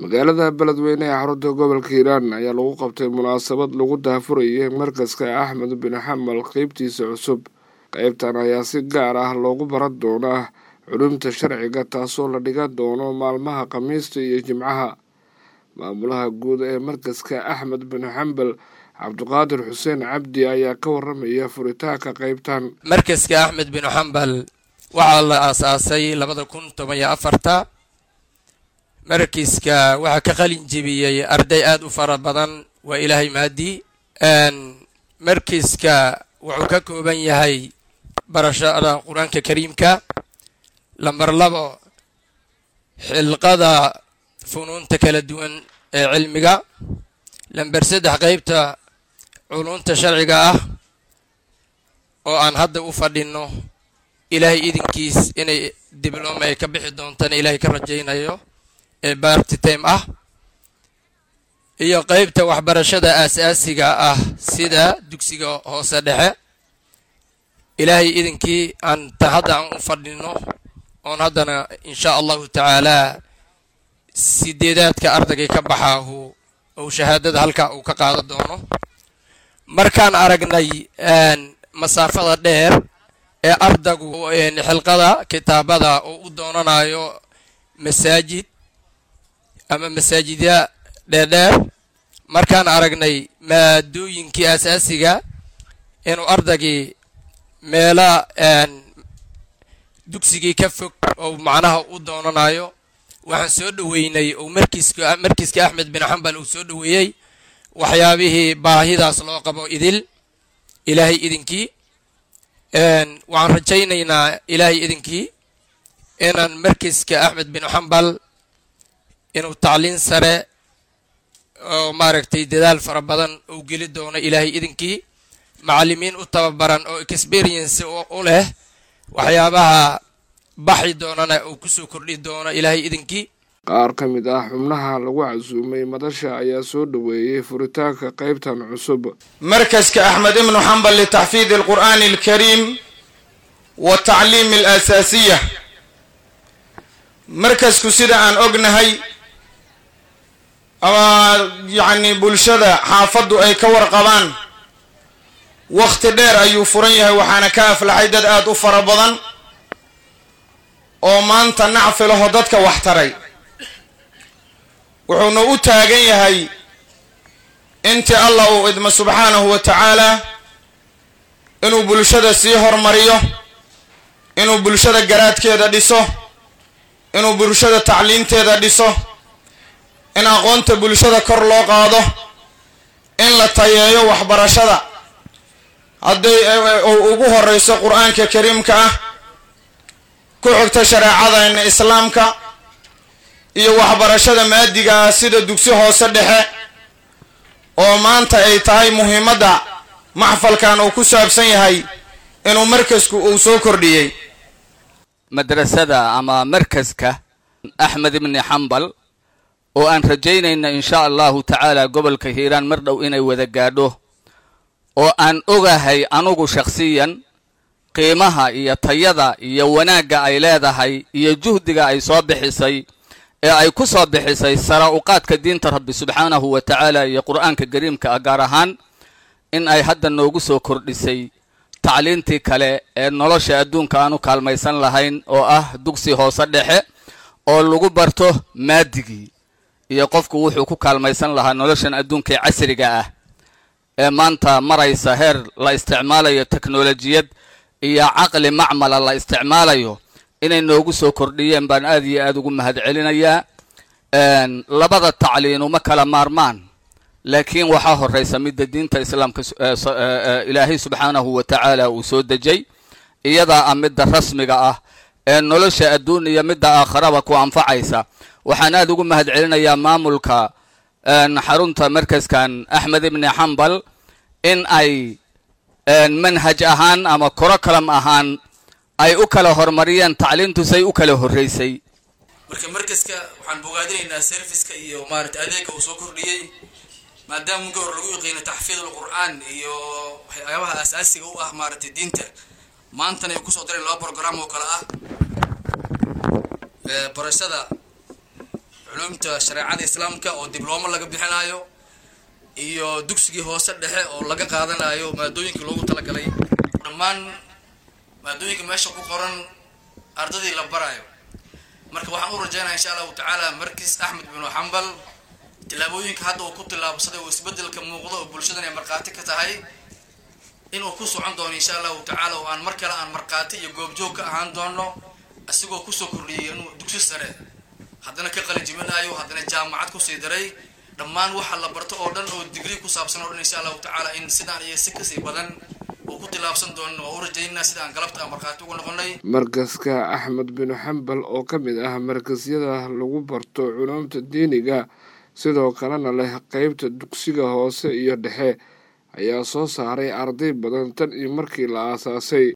magaalada beledweyne ee xarunta gobolka Hiiraan ayaa lagu qabtay munaasabad lagu daafurayay markaska Axmed bin Xambal qaybtiisa cusub. qaybtan ayaa si gaar ah loogu baran doonaa culumta sharciga taasoo la dhigan doono maalmaha Khamiista iyo Jimcaha. maamulaha guud ee markaska Axmed bin Xambal Cabdiqaadir Xuseen Cabdi ayaa ka waramaya furitaanka qaybtan. markaska Axmed bin Xambal waxaa la aasaasay 2014. markiiska waxaa ka qalin jebiyay arday aad u fara badan waa ilaahay mahadi. markiiska wuxuu ka kooban yahay barashada quraanka kariimka, lambar 2 xilqada funuunta kala duwan ee cilmiga, lambar 3 qaybta culumta sharciga ah oo aan hadda u fadhino ilaahay idinkiis inay dibloma ay ka bixi doontaan ilaahay ka rajaynayo part time ah, iyo qaybta waxbarashada aasaasiga ah sida dugsiga hoose dhexe ilaahay idinkii aan hadda aan u fadhino oon haddana insha allahu tacaala sideedaadka ardayga ka baxaahu oo shahaadada halkaa uu ka qaado doono. markaan aragnay masaafada dheer ee ardaygu xilqada kitaabada oo u doonanayo masaajid ama masaajidya dheer, markaan aragnay maadooyinkii asaasiga inuu ardaygii meela dugsigii ka fog oo macnaha u doonanayo, waxaan soo dhaweynay oo markiiska Axmed bin Xambal uu soo dhaweeyay waxyaabihii baahidaas loo qabo idil ilaahay idinkii. waxaan rajaynaynaa ilaahay idinkii inaan markiiska Axmed bin Xambal inuu tacliin sare oo maaragtay dadaal fara badan uu geli doono ilaahay idinkii, macallimiin u tababaran oo experience u leh waxyaabaha baxi doonana uu ku soo kordhi doono ilaahay idinkii. qaar ka mid ah xubnaha lagu casuumay madasha ayaa soo dhaweeyay furitaanka qaybtan cusub. markaska Axmed ibn Xambal litahfiid alqur'aan alkariim wa tacliim alasaasiyah. markasku sida aan ognahay ama yani bulshada xaafadu ay ka warqabaan waqti dheer ayuu furan yahay, waxaana ka aflaxay dad aad u fara badan oo maanta nacfilaho dadka wax taray. wuxuuna u taagan yahay intii allah uu idmo subxaanahu wa tacaala inuu bulshada sii hormariyo, inuu bulshada garaadkeeda dhiso, inuu bulshada tacliinteeda dhiso, in aqoonta bulshada kor loo qaado, in la tayeeyo waxbarashada hadday ugu horeyso qur-aanka kariimka ah, ku xigta shareecadeenna islaamka, iyo waxbarashada maadiga ah sida dugsi hoose dhexe oo maanta ay tahay muhiimadda maxfalkan uu ku saabsan yahay inuu markasku uu soo kordhiyey. madrasada ama markaska Axmed ibn Xambal oo aan rajaynayna insha allahu tacaala gobolka Hiiraan mar dhow inay wada gaadho, oo aan ogahay anugu shakhsiyan qiimaha iyo tayada iyo wanaagga ay leedahay iyo juhdiga ay soo bixisay ee ay ku soo bixisay sara u qaadka diinta rabbi subxaanahu wa tacaala iyo qur'aanka kariimka gaar ahaan in ay hadda noogu soo kordhisay tacliintii kale ee nolosha adduunka aanu kaalmaysan lahayn oo ah dugsi hoose dhexe oo lagu barto maadigii iyo qofku wuxuu ku kaalmaysan lahaa noloshan adduunka ee casriga ah ee maanta maraysa heer la isticmaalayo teknolojiyad iyo caqli macmala la isticmaalayo inay noogu soo kordhiyeen baan aad iyo aad ugu mahadcelinayaa. labada tacliin uma kala maarmaan, laakiin waxaa horeysa midda diinta islaamka ilaahay subxaanahu wa tacaala uu soo dejay, iyadaa ah midda rasmiga ah ee nolosha adduun iyo midda aakhiraba ku anfacaysa. waxaan aad ugu mahadcelinayaa maamulka xarunta markaskan Axmed ibn Xambal in ay manhaj ahaan ama curriculum ahaan ay u kala hormariyeen tacliintu say u kala horeysay. marka markaska waxaan bogaadinaynaa serviceka iyo maaragtay adeegga uu soo kordhiyey, maadaama goor lagu yaqiino taxfiid alqur'aan iyo waxyaabaha asaasiga u ah maaragtay diinta. maantana ay ku soo dareen 2 program oo kala ah barashada علومتا شريعة الإسلام كا أو دبلومة لقى بحنايو iyo dugsigii hoose dhexe oo laga qaadanayo maadooyinka loogu talagalay dhammaan maadooyinka meesha ku qoran ardadii la barayo marka waxaan u rajaynayaa insha Allah ta'ala markis Ahmed bin Hanbal tilaabooyinka hadda uu ku tilaabsaday oo isbedelka muuqdo oo bulshada ay marqaati ka tahay inuu ku socon doono insha Allah ta'ala oo aan mar kale aan marqaati iyo goobjoog ka ahaan doono asigoo ku soo kordhiyay inuu dugsi sare haddana ka qalinjibinayo haddana jaamacad ku sii daray dhammaan waxa la barto oo dhan oo degree ku saabsan oo dhan insha Allah ta'ala in sidaan iyo si kasii badan oo ku tilaabsan doono oo rajaynaa sidaan galabta marqaati ugu noqonay markaska Ahmed bin Hanbal oo kamid ah markasyada lagu barto culuumta diiniga sidoo kalena leh qaybta dugsiga hoose iyo dhexe ayaa soo saaray arday badan tan iyo markii la aasaasay